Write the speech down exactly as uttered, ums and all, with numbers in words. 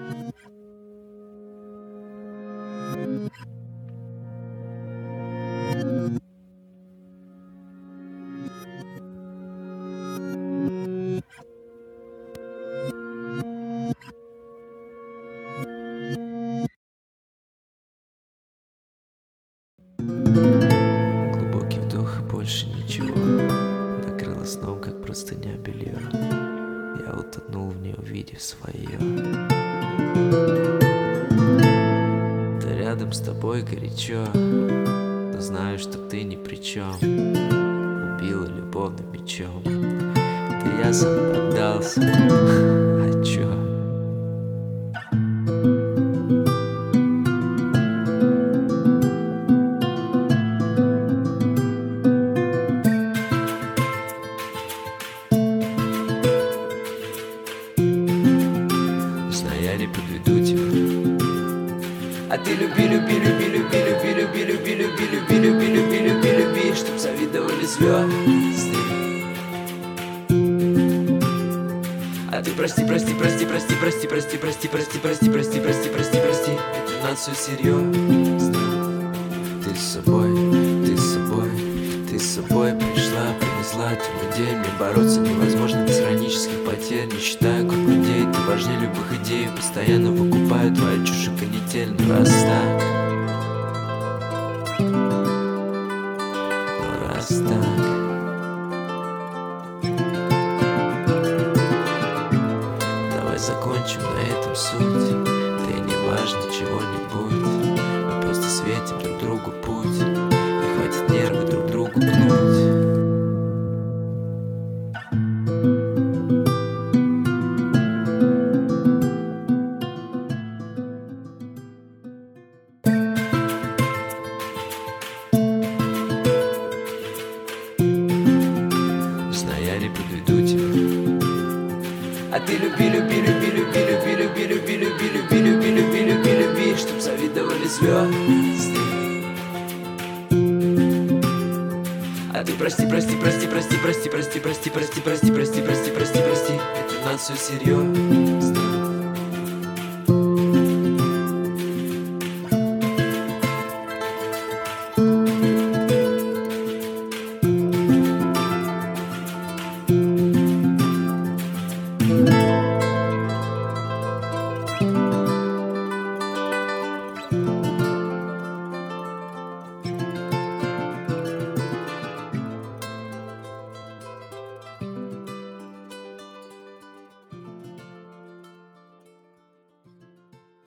Глубокий вдох, больше ничего. Накрыло сном, как простыня белье. Я утонул в нее, увидев свое. Да рядом с тобой горячо, но знаю, что ты ни при чем. Убила любовным мечом. Да я сам поддался. А чё? Я не подведу тебя. А ты люби, люби, люби, люби, люби, люби, люби, люби, люби, люби, люби, люби, люби, чтоб завидовали звезды. А ты прости, прости, прости, прости, прости, прости, прости, прости, прости, прости, прости, прости, прости. Это нас все серьезно. Ты с собой, ты с собой, ты с собой пришла, принесла темный день. Мне бороться невозможно без хронических потерь. Не считаю как людей, ты важнее любых идей. Постоянно выкупаю твою чушь и канитель. Ну раз так, ну раз так, давай закончим на этом суть. Да и не важно чего-нибудь, мы просто светим друг другу путь. И хватит нервы друг другу гнуть. Я не подведу тебя. А ты люби, люби, люби, люби, люби, люби, люби, люби, люби, люби, люби, люби, люби, чтоб завидовали звезды. А ты прости, прости, прости, прости, прости, прости, прости, прости, прости, прости, прости, прости, прости. Это у нас все серьезно.